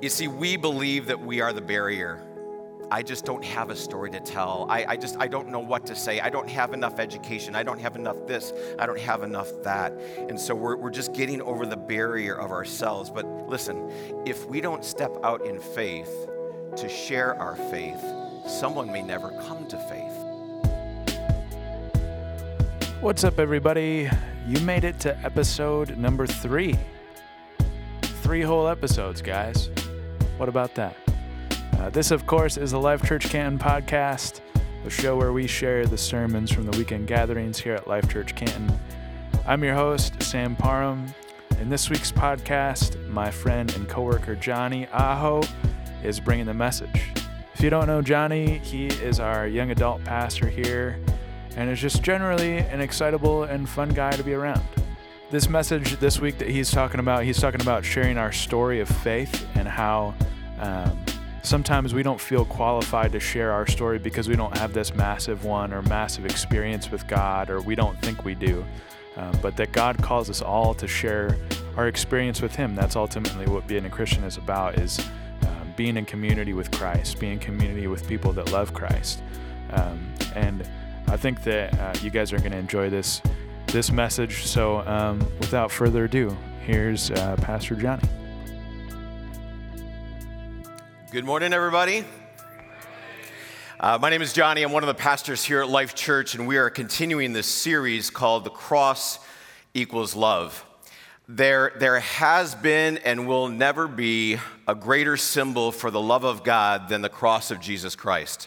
You see, we believe that we are the barrier. I just don't have a story to tell. I don't know what to say. I don't have enough education. I don't have enough this. I don't have enough that. And so we're just getting over the barrier of ourselves. But listen, if we don't step out in faith to share our faith, someone may never come to faith. What's up, everybody? You made it to episode number 3. 3 whole episodes, guys. What about that? This, of course, is the Life Church Canton podcast, the show where we share the sermons from the weekend gatherings here at Life Church Canton. I'm your host, Sam Parham. In this week's podcast, my friend and coworker Johnny Aho is bringing the message. If you don't know Johnny, he is our young adult pastor here and is just generally an excitable and fun guy to be around. This message this week that he's talking about sharing our story of faith and how sometimes we don't feel qualified to share our story because we don't have this massive one or massive experience with God, or we don't think we do, but that God calls us all to share our experience with Him. That's ultimately what being a Christian is about, is being in community with Christ, being in community with people that love Christ. And I think that you guys are going to enjoy this message. So without further ado, here's Pastor Johnny. Good morning, everybody. My name is Johnny. I'm one of the pastors here at Life Church, and we are continuing this series called The Cross Equals Love. There has been and will never be a greater symbol for the love of God than the cross of Jesus Christ.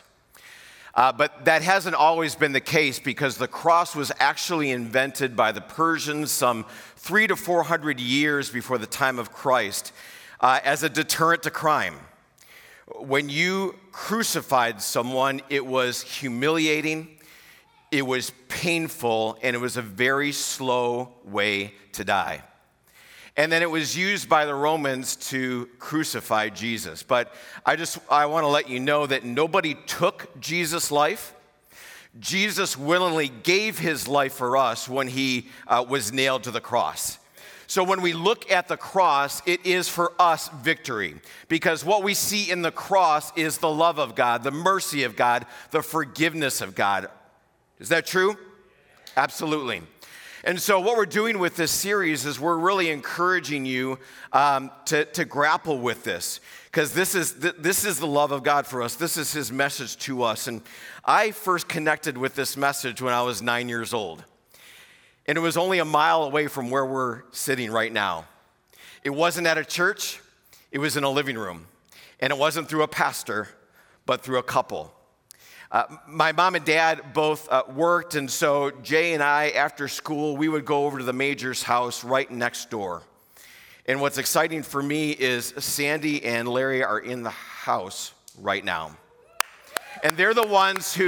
But that hasn't always been the case, because the cross was actually invented by the Persians some 300 to 400 years before the time of Christ as a deterrent to crime. When you crucified someone, it was humiliating, it was painful, and it was a very slow way to die. And then it was used by the Romans to crucify Jesus. But I want to let you know that nobody took Jesus' life. Jesus willingly gave his life for us when he was nailed to the cross. So when we look at the cross, it is for us victory, because what we see in the cross is the love of God, the mercy of God, the forgiveness of God. Is that true? Absolutely. And so what we're doing with this series is we're really encouraging you to grapple with this, because this is the love of God for us. This is his message to us. And I first connected with this message when I was 9 years old. And it was only a mile away from where we're sitting right now. It wasn't at a church, it was in a living room. And it wasn't through a pastor, but through a couple. My mom and dad both worked, and so Jay and I, after school, we would go over to the Major's house right next door. And what's exciting for me is Sandy and Larry are in the house right now. And they're the ones who,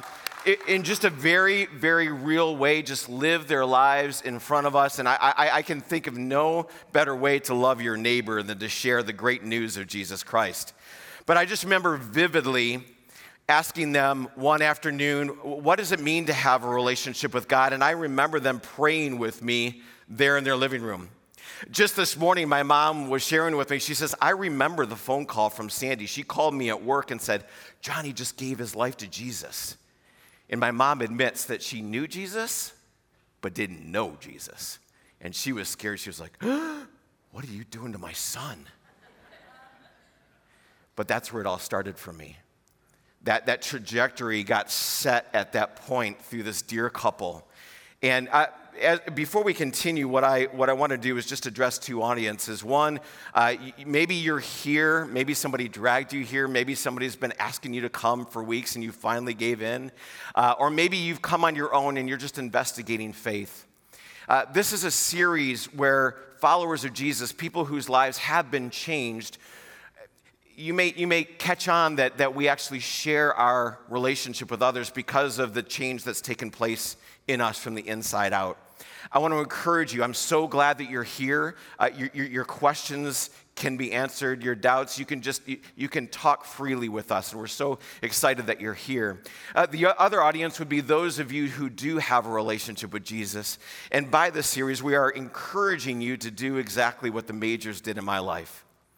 in just a very, very real way, just live their lives in front of us. And I can think of no better way to love your neighbor than to share the great news of Jesus Christ. But I just remember vividly asking them one afternoon, what does it mean to have a relationship with God? And I remember them praying with me there in their living room. Just this morning, my mom was sharing with me. She says, I remember the phone call from Sandy. She called me at work and said, Johnny just gave his life to Jesus. And my mom admits that she knew Jesus, but didn't know Jesus. And she was scared. She was like, what are you doing to my son? But that's where it all started for me. That trajectory got set at that point through this dear couple. And before we continue, what I want to do is just address two audiences. One, maybe you're here, maybe somebody dragged you here, maybe somebody's been asking you to come for weeks and you finally gave in. Or maybe you've come on your own and you're just investigating faith. This is a series where followers of Jesus, people whose lives have been changed, you may catch on that we actually share our relationship with others because of the change that's taken place in us from the inside out. I want to encourage you. I'm so glad that you're here. Your questions can be answered. Your doubts, you can talk freely with us, and we're so excited that you're here. The other audience would be those of you who do have a relationship with Jesus. And by this series, we are encouraging you to do exactly what the Majors did in my life.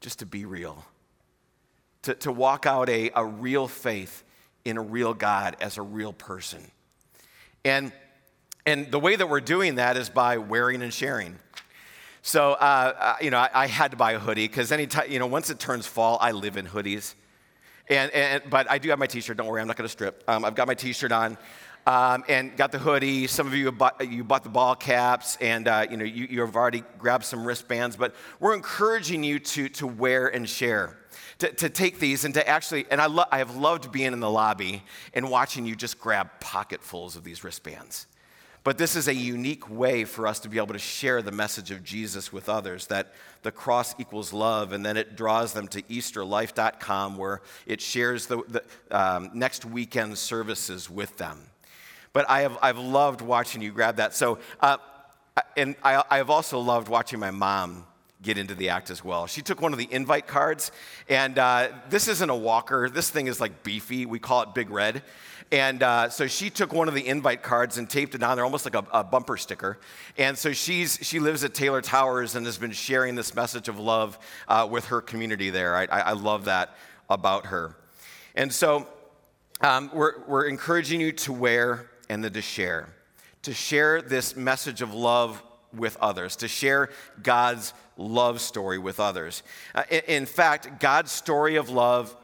just to be real, to walk out a real faith in a real God as a real person. And the way that we're doing that is by wearing and sharing. So, I had to buy a hoodie because anytime, once it turns fall, I live in hoodies. But I do have my t-shirt, don't worry, I'm not going to strip. I've got my t-shirt on and got the hoodie. Some of you bought the ball caps and, you have already grabbed some wristbands. But we're encouraging you to wear and share, to take these and to actually, and I have loved being in the lobby and watching you just grab pocketfuls of these wristbands. But this is a unique way for us to be able to share the message of Jesus with others, that the cross equals love, and then it draws them to easterlife.com where it shares the next weekend services with them. But I've loved watching you grab that. So, and I've also loved watching my mom get into the act as well. She took one of the invite cards, and this isn't a walker. This thing is like beefy. We call it Big Red. And so she took one of the invite cards and taped it on there, almost like a bumper sticker. And so she lives at Taylor Towers and has been sharing this message of love with her community there. I love that about her. And so we're encouraging you to wear and then to share this message of love with others, to share God's love story with others. In fact, God's story of love,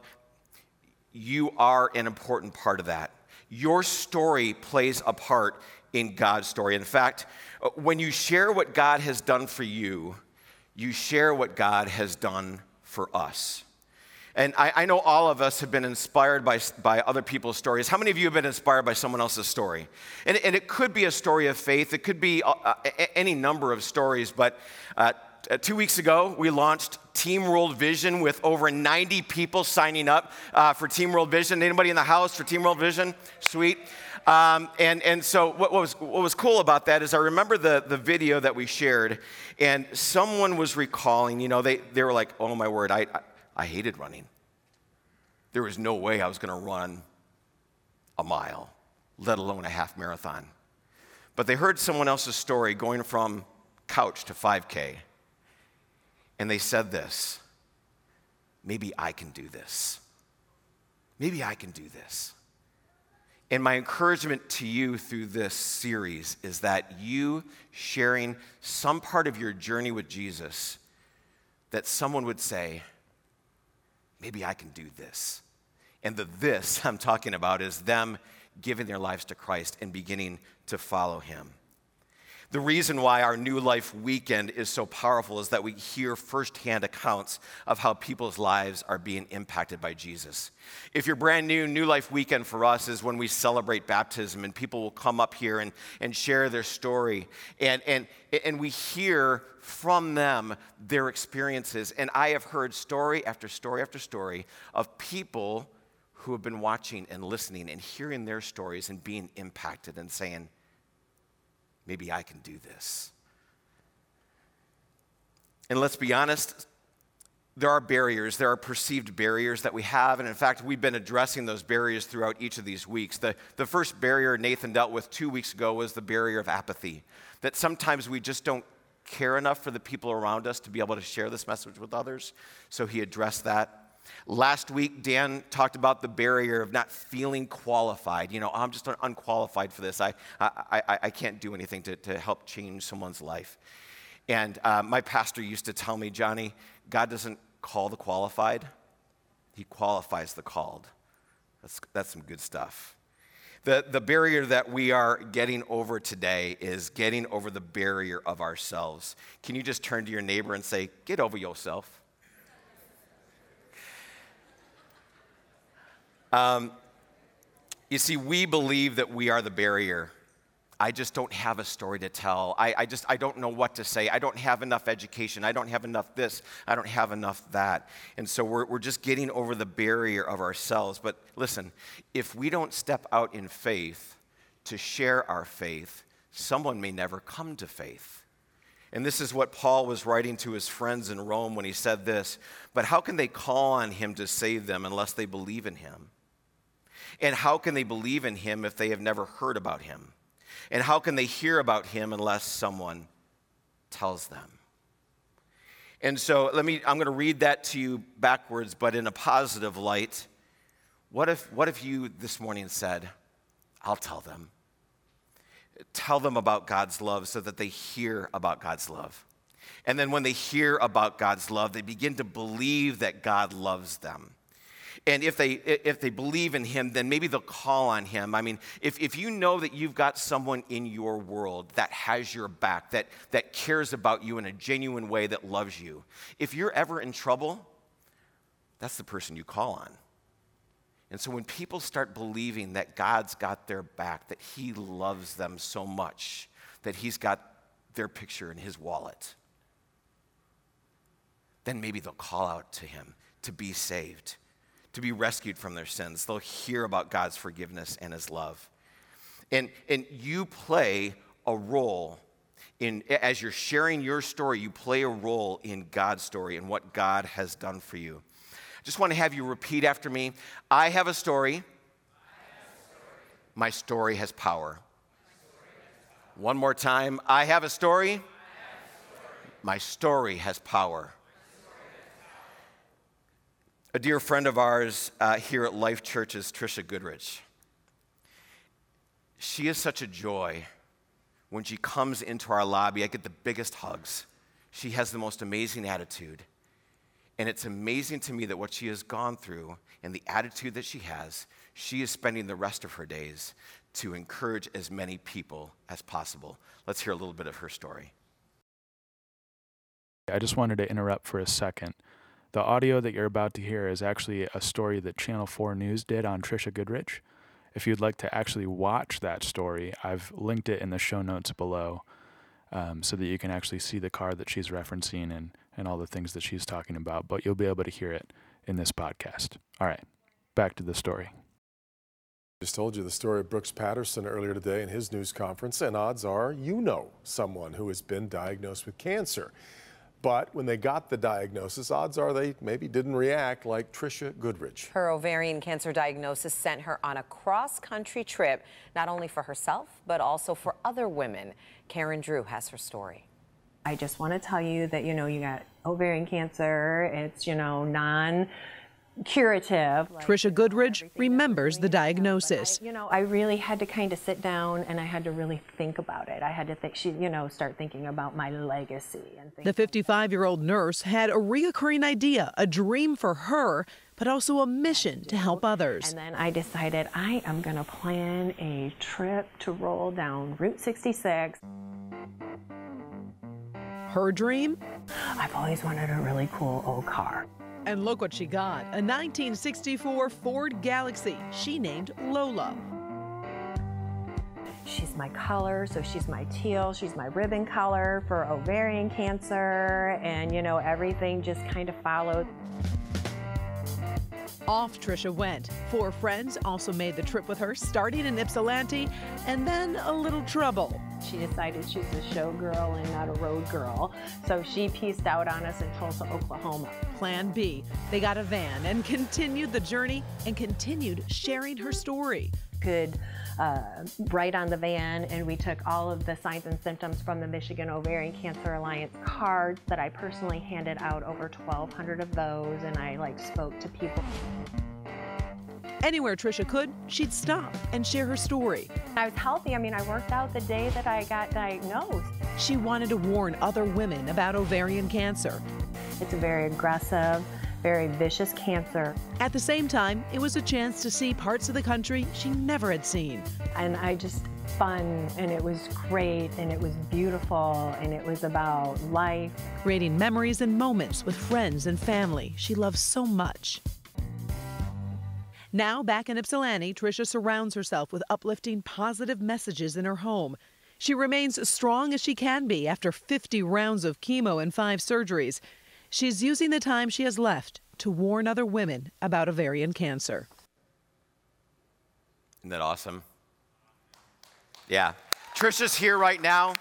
you are an important part of that. Your story plays a part in God's story. In fact, when you share what God has done for you, you share what God has done for us. And I know all of us have been inspired by other people's stories. How many of you have been inspired by someone else's story? And it could be a story of faith. It could be any number of stories. But 2 weeks ago, we launched Team World Vision with over 90 people signing up for Team World Vision. Anybody in the house for Team World Vision? Sweet. And so what was cool about that is I remember the video that we shared, and someone was recalling, they were like, oh my word, I hated running. There was no way I was going to run a mile, let alone a half marathon. But they heard someone else's story going from couch to 5K. And they said this, maybe I can do this. Maybe I can do this. And my encouragement to you through this series is that you sharing some part of your journey with Jesus, that someone would say, maybe I can do this. And the this I'm talking about is them giving their lives to Christ and beginning to follow him. The reason why our New Life Weekend is so powerful is that we hear firsthand accounts of how people's lives are being impacted by Jesus. If you're brand new, New Life Weekend for us is when we celebrate baptism, and people will come up here and share their story. And we hear from them their experiences. And I have heard story after story after story of people who have been watching and listening and hearing their stories and being impacted and saying, maybe I can do this. And let's be honest, there are barriers, there are perceived barriers that we have, and in fact, we've been addressing those barriers throughout each of these weeks. The first barrier Nathan dealt with 2 weeks ago was the barrier of apathy, that sometimes we just don't care enough for the people around us to be able to share this message with others, so he addressed that. Last week, Dan talked about the barrier of not feeling qualified. I'm just unqualified for this. I can't do anything to help change someone's life. And my pastor used to tell me, Johnny, God doesn't call the qualified. He qualifies the called. That's some good stuff. The barrier that we are getting over today is getting over the barrier of ourselves. Can you just turn to your neighbor and say, get over yourself? You see, we believe that we are the barrier. I just don't have a story to tell. I don't know what to say. I don't have enough education. I don't have enough this. I don't have enough that. And so we're just getting over the barrier of ourselves. But listen, if we don't step out in faith to share our faith, someone may never come to faith. And this is what Paul was writing to his friends in Rome when he said this, but how can they call on him to save them unless they believe in him? And how can they believe in him if they have never heard about him? And how can they hear about him unless someone tells them? And so I'm going to read that to you backwards, but in a positive light. What if you this morning said, I'll tell them. Tell them about God's love so that they hear about God's love. And then when they hear about God's love, they begin to believe that God loves them. And if they believe in him, then maybe they'll call on him. I mean, if you know that you've got someone in your world that has your back, that cares about you in a genuine way, that loves you, if you're ever in trouble, that's the person you call on. And so when people start believing that God's got their back, that he loves them so much, that he's got their picture in his wallet, then maybe they'll call out to him to be saved, to be rescued from their sins. They'll hear about God's forgiveness and his love. And you play a role as you're sharing your story, you play a role in God's story and what God has done for you. I just want to have you repeat after me. I have a story. My story has power. One more time. I have a story. My story has power. A dear friend of ours here at Life Church is Trisha Goodrich. She is such a joy. When she comes into our lobby, I get the biggest hugs. She has the most amazing attitude. And it's amazing to me that what she has gone through and the attitude that she has, she is spending the rest of her days to encourage as many people as possible. Let's hear a little bit of her story. I just wanted to interrupt for a second. The audio that you're about to hear is actually a story that Channel 4 News did on Trisha Goodrich. If you'd like to actually watch that story, I've linked it in the show notes below so that you can actually see the car that she's referencing and all the things that she's talking about, but you'll be able to hear it in this podcast. All right, back to the story. Just told you the story of Brooks Patterson earlier today in his news conference, and odds are you know someone who has been diagnosed with cancer. But when they got the diagnosis, odds are they maybe didn't react like Trisha Goodrich. Her ovarian cancer diagnosis sent her on a cross-country trip, not only for herself, but also for other women. Karen Drew has her story. I just want to tell you that, you got ovarian cancer. It's, non-curative. Trisha Goodrich remembers the diagnosis. I really had to kind of sit down and I had to really think about it. I had to think, start thinking about my legacy. The 55-year-old nurse had a reoccurring idea, a dream for her, but also a mission to help others. And then I decided I am going to plan a trip to roll down Route 66. Her dream? I've always wanted a really cool old car. And look what she got, a 1964 Ford Galaxy she named Lola. She's my color, so she's my teal, she's my ribbon color for ovarian cancer, and everything just kind of followed. Off Trisha went. 4 friends also made the trip with her, starting in Ypsilanti, and then a little trouble. She decided she's a showgirl and not a road girl, so she pieced out on us in Tulsa, Oklahoma. Plan B. They got a van and continued the journey and continued sharing her story. Could write on the van, and we took all of the signs and symptoms from the Michigan Ovarian Cancer Alliance cards that I personally handed out, over 1,200 of those, and I spoke to people. Anywhere Trisha could, she'd stop and share her story. I was healthy. I worked out the day that I got diagnosed. She wanted to warn other women about ovarian cancer. It's a very aggressive, very vicious cancer. At the same time, it was a chance to see parts of the country she never had seen. And fun, and it was great, and it was beautiful, and it was about life. Creating memories and moments with friends and family she loves so much. Now, back in Ypsilanti, Trisha surrounds herself with uplifting, positive messages in her home. She remains as strong as she can be after 50 rounds of chemo and 5 surgeries. She's using the time she has left to warn other women about ovarian cancer. Isn't that awesome? Yeah. Trisha's here right now.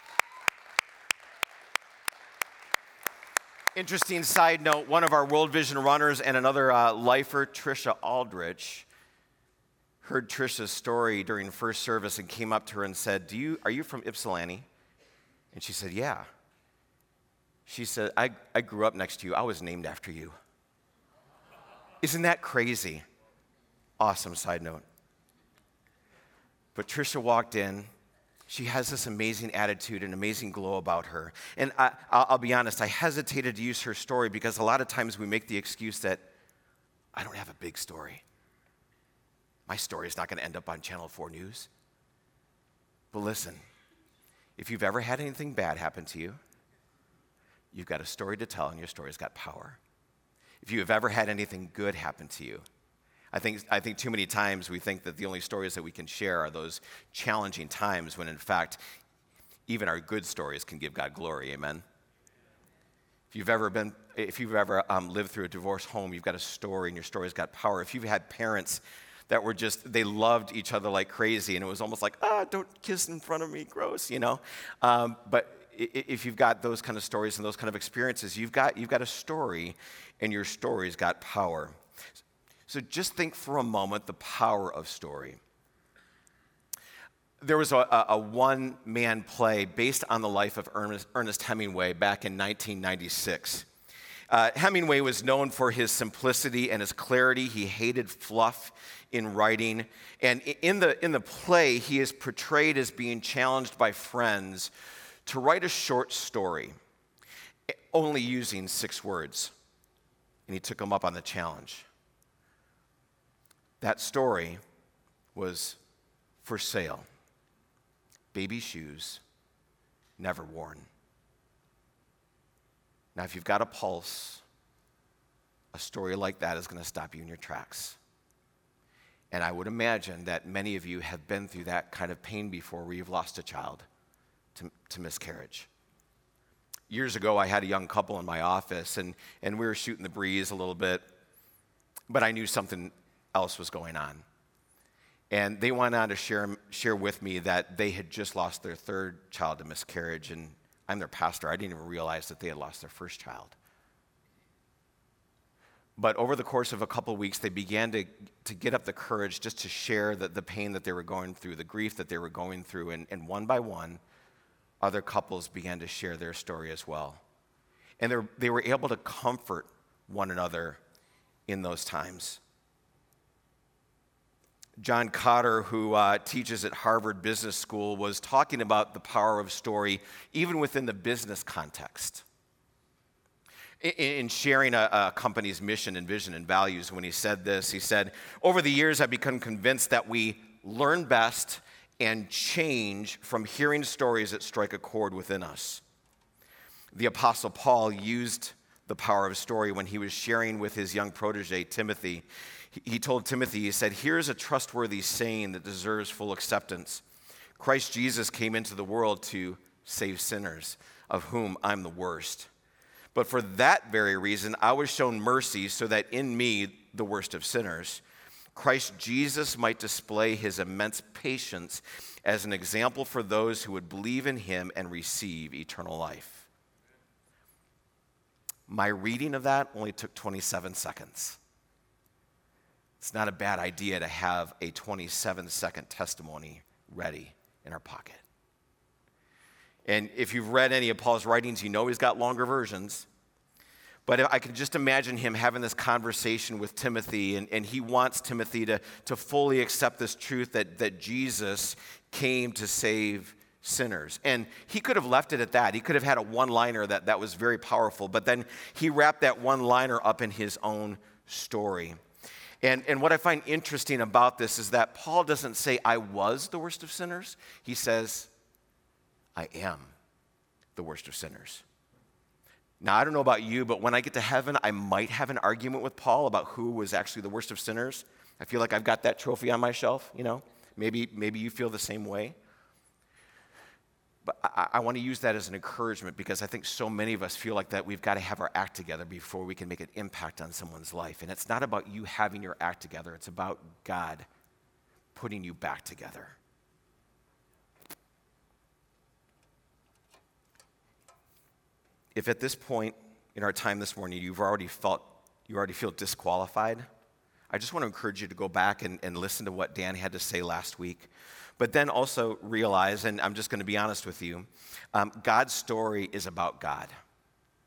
Interesting side note, one of our World Vision runners and another lifer, Trisha Aldrich, heard Trisha's story during first service and came up to her and said, are you from Ypsilanti? And she said, yeah. She said, I grew up next to you. I was named after you. Isn't that crazy? Awesome side note. But Trisha walked in. She has this amazing attitude and amazing glow about her. And I'll be honest, I hesitated to use her story because a lot of times we make the excuse that I don't have a big story. My story is not going to end up on Channel 4 News. But listen, if you've ever had anything bad happen to you, you've got a story to tell, and your story's got power. If you have ever had anything good happen to you, I think too many times we think that the only stories that we can share are those challenging times when, in fact, even our good stories can give God glory. Amen. If you've ever lived through a divorce home, you've got a story, and your story's got power. If you've had parents that were they loved each other like crazy, and it was almost like, don't kiss in front of me, gross, you know. But if you've got those kind of stories and those kind of experiences, you've got a story, and your story's got power. So just think for a moment the power of story. There was a one-man play based on the life of Ernest Hemingway back in 1996. Hemingway was known for his simplicity and his clarity. He hated fluff in writing. And in the play, he is portrayed as being challenged by friends to write a short story, only using 6 words. And he took them up on the challenge. That story was For Sale. Baby shoes, never worn. Now, if you've got a pulse, a story like that is going to stop you in your tracks. And I would imagine that many of you have been through that kind of pain before where you've lost a child to miscarriage. Years ago, I had a young couple in my office, and we were shooting the breeze a little bit, but I knew something else was going on. And they went on to share with me that they had just lost their 3rd child to miscarriage, and I'm their pastor. I didn't even realize that they had lost their 1st child. But over the course of a couple of weeks, they began to get up the courage just to share the pain that they were going through, the grief that they were going through, and one by one, other couples began to share their story as well. And they were able to comfort one another in those times. John Kotter, who teaches at Harvard Business School, was talking about the power of story even within the business context. In sharing a company's mission and vision and values, when he said this, he said, "Over the years, I've become convinced that we learn best and change from hearing stories that strike a chord within us." The Apostle Paul used the power of story when he was sharing with his young protege, Timothy. He told Timothy, he said, "Here's a trustworthy saying that deserves full acceptance. Christ Jesus came into the world to save sinners, of whom I'm the worst. But for that very reason, I was shown mercy so that in me, the worst of sinners, Christ Jesus might display his immense patience as an example for those who would believe in him and receive eternal life." My reading of that only took 27 seconds. It's not a bad idea to have a 27-second testimony ready in our pocket. And if you've read any of Paul's writings, you know he's got longer versions. But I can just imagine him having this conversation with Timothy, and he wants Timothy to fully accept this truth that Jesus came to save sinners. And he could have left it at that. He could have had a one-liner that was very powerful, but then he wrapped that one-liner up in his own story. And what I find interesting about this is that Paul doesn't say, "I was the worst of sinners." He says, "I am the worst of sinners." Now, I don't know about you, but when I get to heaven, I might have an argument with Paul about who was actually the worst of sinners. I feel like I've got that trophy on my shelf, you know. Maybe you feel the same way. But I want to use that as an encouragement because I think so many of us feel like that we've got to have our act together before we can make an impact on someone's life. And it's not about you having your act together. It's about God putting you back together. If at this point in our time this morning you already feel disqualified, I just want to encourage you to go back and listen to what Dan had to say last week. But then also realize, and I'm just going to be honest with you, God's story is about God.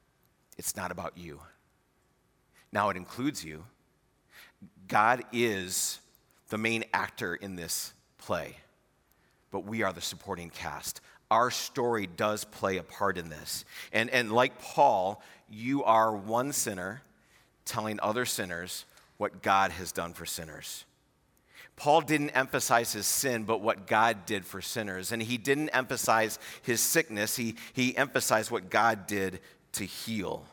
It's not about you. Now it includes you. God is the main actor in this play, but we are the supporting cast. Our story does play a part in this. And like Paul, you are one sinner telling other sinners what God has done for sinners. Paul didn't emphasize his sin, but what God did for sinners. And he didn't emphasize his sickness. He emphasized what God did to heal.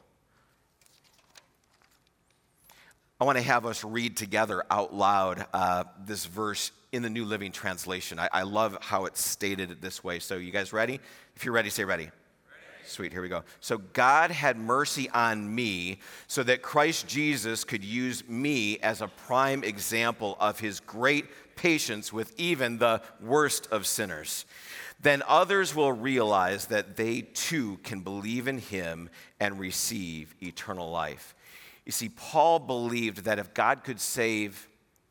I want to have us read together out loud this verse in the New Living Translation. I love how it's stated this way. So you guys ready? If you're ready, say ready. Sweet, here we go. So God had mercy on me so that Christ Jesus could use me as a prime example of his great patience with even the worst of sinners. Then others will realize that they too can believe in him and receive eternal life. You see, Paul believed that if God could save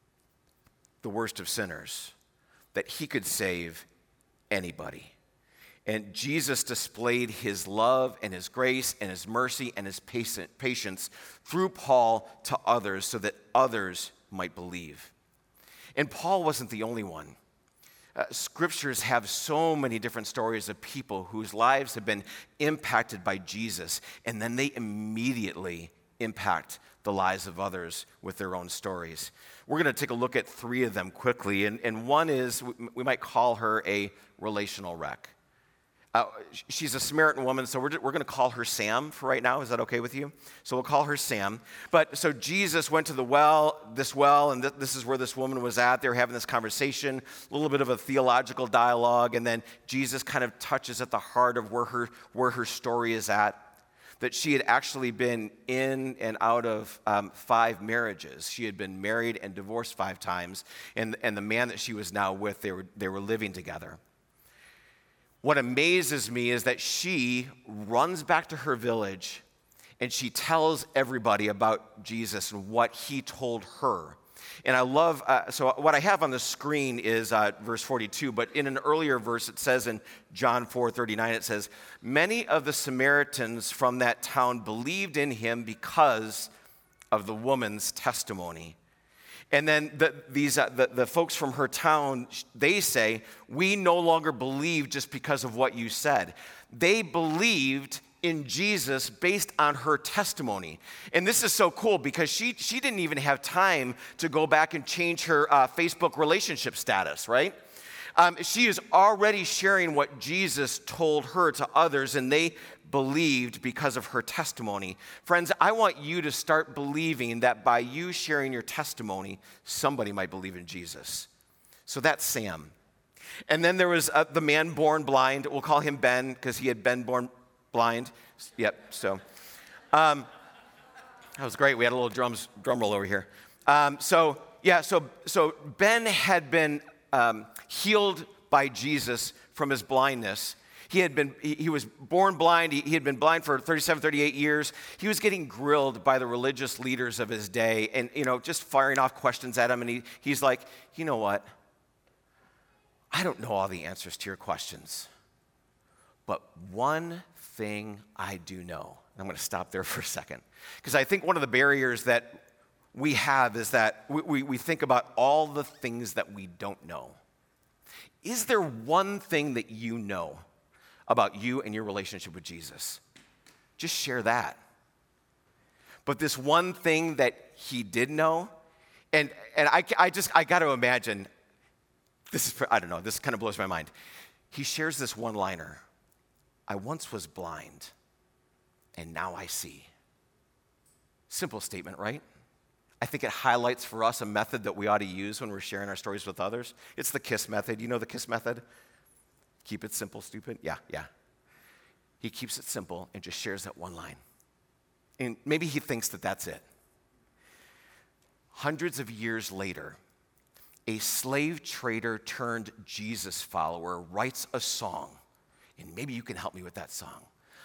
the worst of sinners, that he could save anybody. And Jesus displayed his love and his grace and his mercy and his patience through Paul to others so that others might believe. And Paul wasn't the only one. Scriptures have so many different stories of people whose lives have been impacted by Jesus, and then they immediately impact the lives of others with their own stories. We're going to take a look at three of them quickly, and one is, we might call her a relational wreck. She's a Samaritan woman, so we're going to call her Sam for right now. Is that okay with you? So we'll call her Sam. But so Jesus went to this well, and this is where this woman was at. They were having this conversation, a little bit of a theological dialogue, and then Jesus kind of touches at the heart of where her story is at. That she had actually been in and out of 5 marriages. She had been married and divorced 5 times, and the man that she was now with, they were living together. What amazes me is that she runs back to her village and she tells everybody about Jesus and what he told her. And I love, so what I have on the screen is verse 42, but in an earlier verse it says in John 4:39, it says, many of the Samaritans from that town believed in him because of the woman's testimony. And then the folks from her town, they say, we no longer believe just because of what you said. They believed in Jesus based on her testimony. And this is so cool because she didn't even have time to go back and change her Facebook relationship status, right? She is already sharing what Jesus told her to others, and they believed because of her testimony. Friends, I want you to start believing that by you sharing your testimony, somebody might believe in Jesus. So that's Sam. And then there was the man born blind. We'll call him Ben because he had been born blind. Yep, so that was great. We had a little drum roll over here. So Ben had been healed by Jesus from his blindness. He was born blind. He had been blind for 37, 38 years. He was getting grilled by the religious leaders of his day and, just firing off questions at him. And he's like, you know what? I don't know all the answers to your questions, but one thing I do know. I'm going to stop there for a second because I think one of the barriers that we have is that we think about all the things that we don't know. Is there one thing that you know about you and your relationship with Jesus? Just share that. But this one thing that he did know, and I got to imagine, I don't know, this kind of blows my mind. He shares this one-liner. I once was blind, and now I see. Simple statement, right? I think it highlights for us a method that we ought to use when we're sharing our stories with others. It's the KISS method. You know the KISS method? Keep it simple, stupid. Yeah. He keeps it simple and just shares that one line. And maybe he thinks that that's it. Hundreds of years later, a slave trader turned Jesus follower writes a song. And maybe you can help me with that song.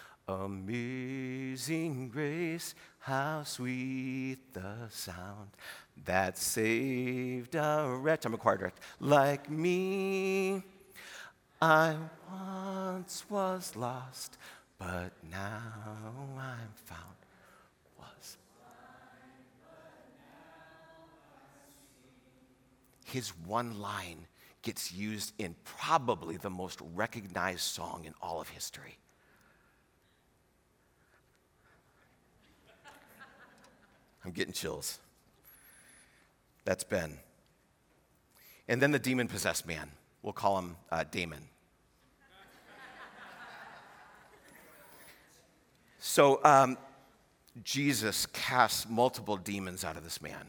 Amazing grace, how sweet the sound that saved a wretch. I'm a choir director. Like me, I once was lost, but now I'm found. Was. His one line gets used in probably the most recognized song in all of history. I'm getting chills. That's Ben. And then the demon-possessed man. We'll call him Damon. So Jesus casts multiple demons out of this man.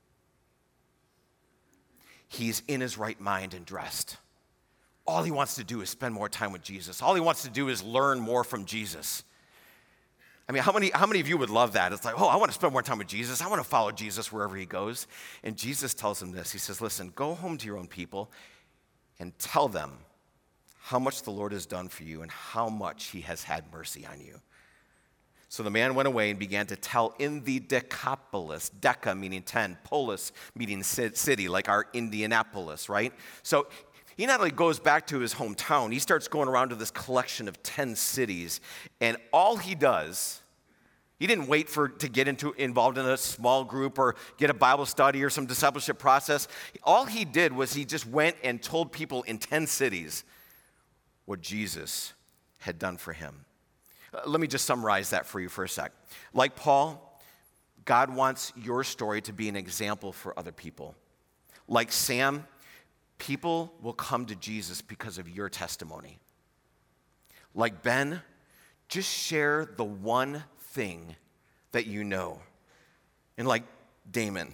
He's in his right mind and dressed. All he wants to do is spend more time with Jesus. All he wants to do is learn more from Jesus. I mean, how many of you would love that? It's like, oh, I want to spend more time with Jesus. I want to follow Jesus wherever he goes. And Jesus tells him this. He says, listen, go home to your own people and tell them how much the Lord has done for you and how much he has had mercy on you. So the man went away and began to tell in the Decapolis, Deca meaning 10, polis meaning city, like our Indianapolis, right? So he not only goes back to his hometown, he starts going around to this collection of 10 cities, and all he does, he didn't wait to get involved in a small group or get a Bible study or some discipleship process. All he did was he just went and told people in 10 cities what Jesus had done for him. Let me just summarize that for you for a sec. Like Paul, God wants your story to be an example for other people. Like Sam, people will come to Jesus because of your testimony. Like Ben, just share the one thing that you know. And like Damon,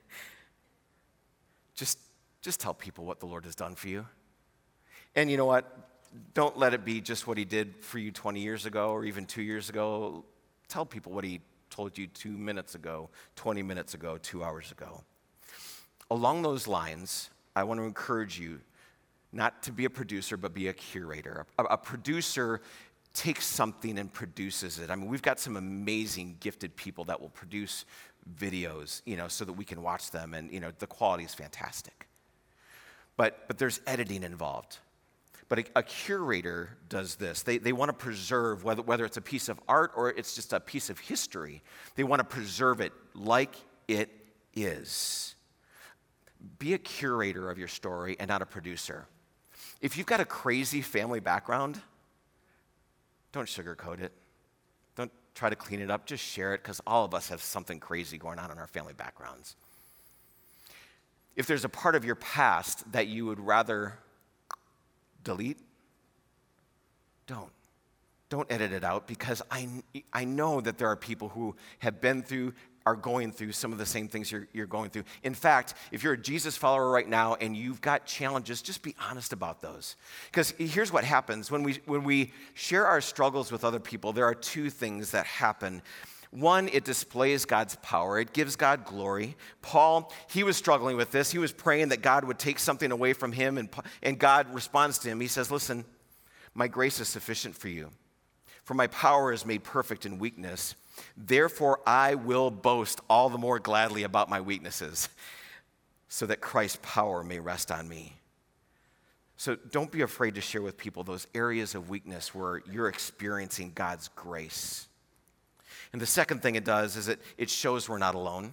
just tell people what the Lord has done for you. And you know what? Don't let it be just what he did for you 20 years ago or even 2 years ago. Tell people what he told you 2 minutes ago, 20 minutes ago, 2 hours ago. Along those lines, I want to encourage you not to be a producer, but be a curator. A producer takes something and produces it. I mean, we've got some amazing, gifted people that will produce videos, so that we can watch them, and, the quality is fantastic. But there's editing involved. But a curator does this. They want to preserve, whether it's a piece of art or it's just a piece of history, they want to preserve it like it is. Be a curator of your story and not a producer. If you've got a crazy family background, don't sugarcoat it. Don't try to clean it up. Just share it, because all of us have something crazy going on in our family backgrounds. If there's a part of your past that you would rather delete, don't edit it out, because I know that there are people who have been through, are going through some of the same things you're going through. In fact, if you're a Jesus follower right now and you've got challenges, just be honest about those. Because here's what happens when we share our struggles with other people. There are two things that happen. One, it displays God's power. It gives God glory. Paul, he was struggling with this. He was praying that God would take something away from him, and God responds to him. He says, listen, my grace is sufficient for you, for my power is made perfect in weakness. Therefore, I will boast all the more gladly about my weaknesses, so that Christ's power may rest on me. So don't be afraid to share with people those areas of weakness where you're experiencing God's grace. And the second thing it does is it shows we're not alone.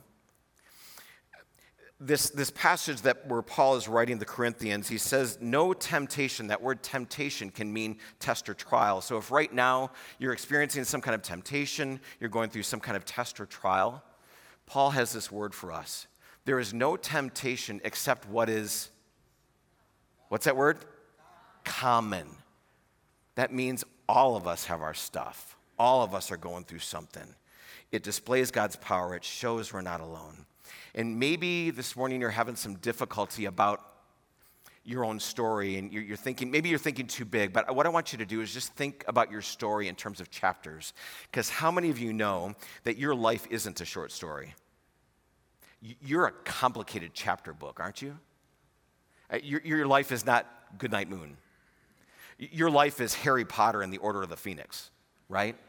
This passage where Paul is writing the Corinthians, he says, no temptation. That word temptation can mean test or trial. So if right now you're experiencing some kind of temptation, you're going through some kind of test or trial, Paul has this word for us. There is no temptation except what's that word? Common. That means all of us have our stuff. All of us are going through something. It displays God's power. It shows we're not alone. And maybe this morning you're having some difficulty about your own story, and you're thinking too big, but what I want you to do is just think about your story in terms of chapters. Because how many of you know that your life isn't a short story? You're a complicated chapter book, aren't you? Your life is not Goodnight Moon. Your life is Harry Potter and the Order of the Phoenix, right?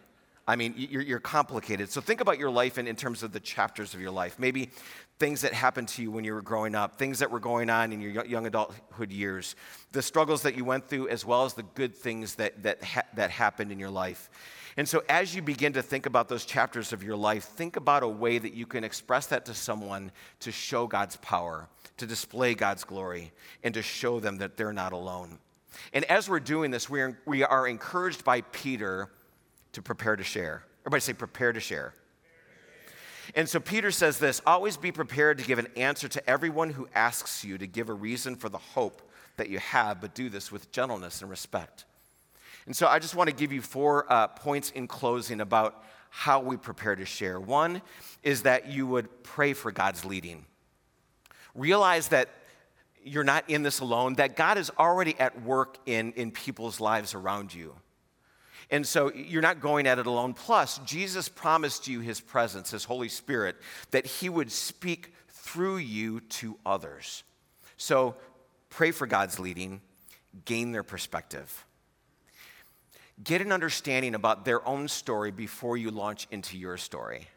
I mean, you're complicated. So think about your life in terms of the chapters of your life. Maybe things that happened to you when you were growing up, things that were going on in your young adulthood years, the struggles that you went through, as well as the good things that happened in your life. And so as you begin to think about those chapters of your life, think about a way that you can express that to someone to show God's power, to display God's glory, and to show them that they're not alone. And as we're doing this, we are encouraged by Peter to prepare to share. Everybody say, prepare to share. And so Peter says this, always be prepared to give an answer to everyone who asks you to give a reason for the hope that you have, but do this with gentleness and respect. And so I just want to give you 4 points in closing about how we prepare to share. One is that you would pray for God's leading. Realize that you're not in this alone, that God is already at work in people's lives around you. And so you're not going at it alone. Plus, Jesus promised you his presence, his Holy Spirit, that he would speak through you to others. So pray for God's leading, gain their perspective. Get an understanding about their own story before you launch into your story.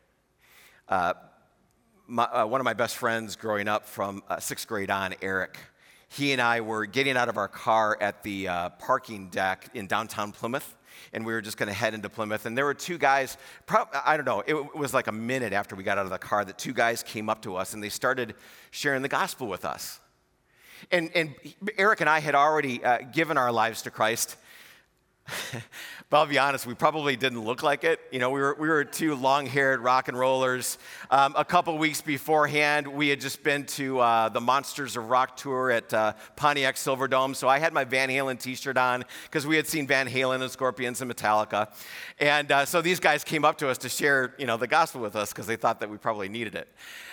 One of my best friends growing up from 6th grade on, Eric, he and I were getting out of our car at the parking deck in downtown Plymouth, and we were just going to head into Plymouth. And there were 2 guys, I don't know, it was like a minute after we got out of the car that 2 guys came up to us, and they started sharing the gospel with us. And Eric and I had already given our lives to Christ. But I'll be honest, we probably didn't look like it. You know, we were 2 long-haired rock and rollers. A couple weeks beforehand, we had just been to the Monsters of Rock tour at Pontiac Silverdome. So I had my Van Halen t-shirt on because we had seen Van Halen and Scorpions and Metallica. And so these guys came up to us to share, the gospel with us because they thought that we probably needed it.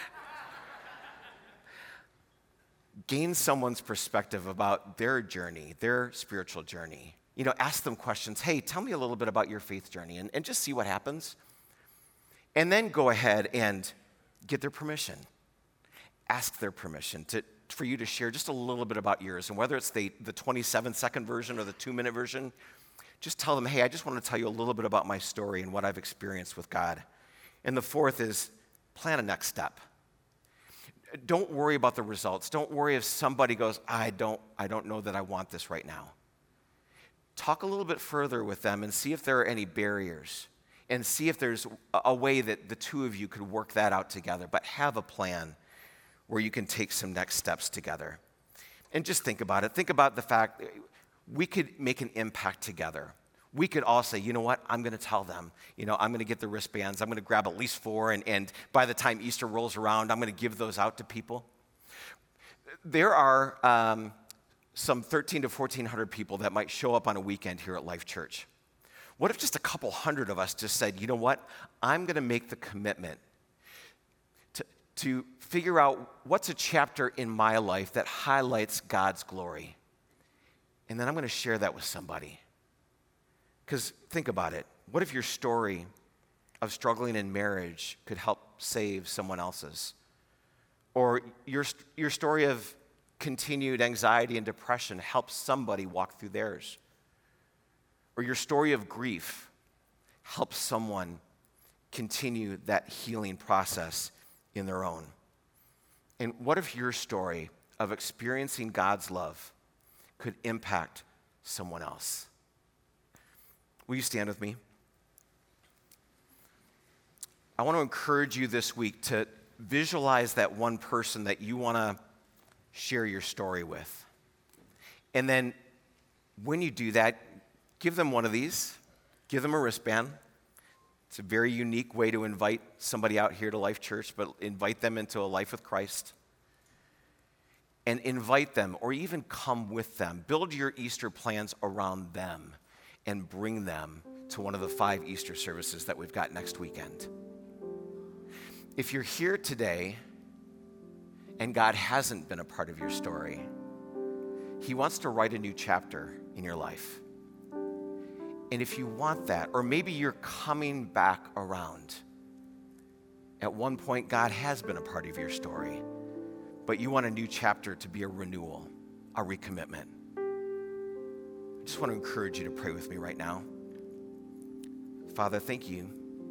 Gain someone's perspective about their journey, their spiritual journey. Ask them questions. Hey, tell me a little bit about your faith journey, and just see what happens. And then go ahead and get their permission. Ask their permission for you to share just a little bit about yours. And whether it's the 27-second version or the 2-minute version, just tell them, hey, I just want to tell you a little bit about my story and what I've experienced with God. And the 4th is plan a next step. Don't worry about the results. Don't worry if somebody goes, I don't know that I want this right now. Talk a little bit further with them and see if there are any barriers and see if there's a way that the 2 of you could work that out together, but have a plan where you can take some next steps together. And just think about it. Think about the fact that we could make an impact together. We could all say, you know what, I'm going to tell them. I'm going to get the wristbands. I'm going to grab at least 4, and by the time Easter rolls around, I'm going to give those out to people. There are some 1,300 to 1,400 people that might show up on a weekend here at Life Church. What if just a couple hundred of us just said, you know what, I'm going to make the commitment to figure out what's a chapter in my life that highlights God's glory. And then I'm going to share that with somebody. Because think about it. What if your story of struggling in marriage could help save someone else's? Or your story of continued anxiety and depression helps somebody walk through theirs. Or your story of grief helps someone continue that healing process in their own. And what if your story of experiencing God's love could impact someone else? Will you stand with me? I want to encourage you this week to visualize that one person that you want to share your story with. And then when you do that, give them one of these. Give them a wristband. It's a very unique way to invite somebody out here to Life Church, but invite them into a life with Christ. And invite them, or even come with them. Build your Easter plans around them and bring them to one of the 5 Easter services that we've got next weekend. If you're here today and God hasn't been a part of your story, he wants to write a new chapter in your life. And if you want that, or maybe you're coming back around, at one point God has been a part of your story, but you want a new chapter to be a renewal, a recommitment. I just want to encourage you to pray with me right now. Father, thank you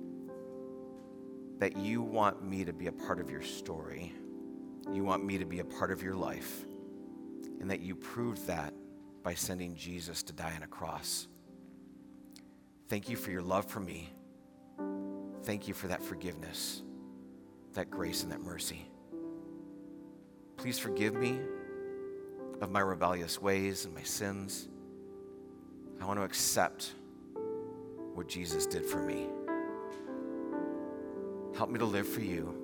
that you want me to be a part of your story. You want me to be a part of your life, and that you proved that by sending Jesus to die on a cross. Thank you for your love for me. Thank you for that forgiveness, that grace, and that mercy. Please forgive me of my rebellious ways and my sins. I want to accept what Jesus did for me. Help me to live for you.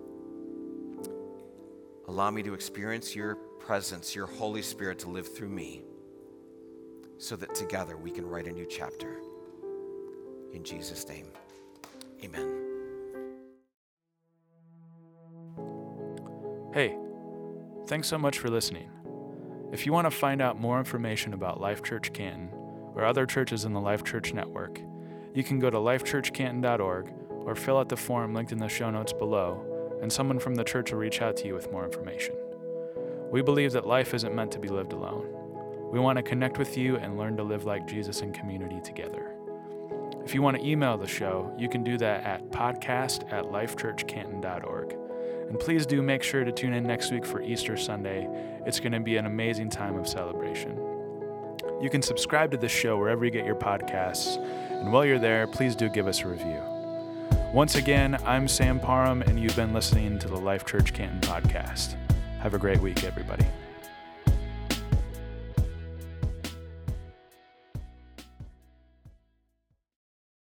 Allow me to experience your presence, your Holy Spirit to live through me, so that together we can write a new chapter. In Jesus' name, amen. Hey, thanks so much for listening. If you want to find out more information about Life Church Canton or other churches in the Life Church Network, you can go to lifechurchcanton.org or fill out the form linked in the show notes below, and someone from the church will reach out to you with more information. We believe that life isn't meant to be lived alone. We want to connect with you and learn to live like Jesus in community together. If you want to email the show, you can do that at podcast@lifechurchcanton.org. And please do make sure to tune in next week for Easter Sunday. It's going to be an amazing time of celebration. You can subscribe to this show wherever you get your podcasts, and while you're there, please do give us a review. Once again, I'm Sam Parham, and you've been listening to the Life Church Canton podcast. Have a great week, everybody.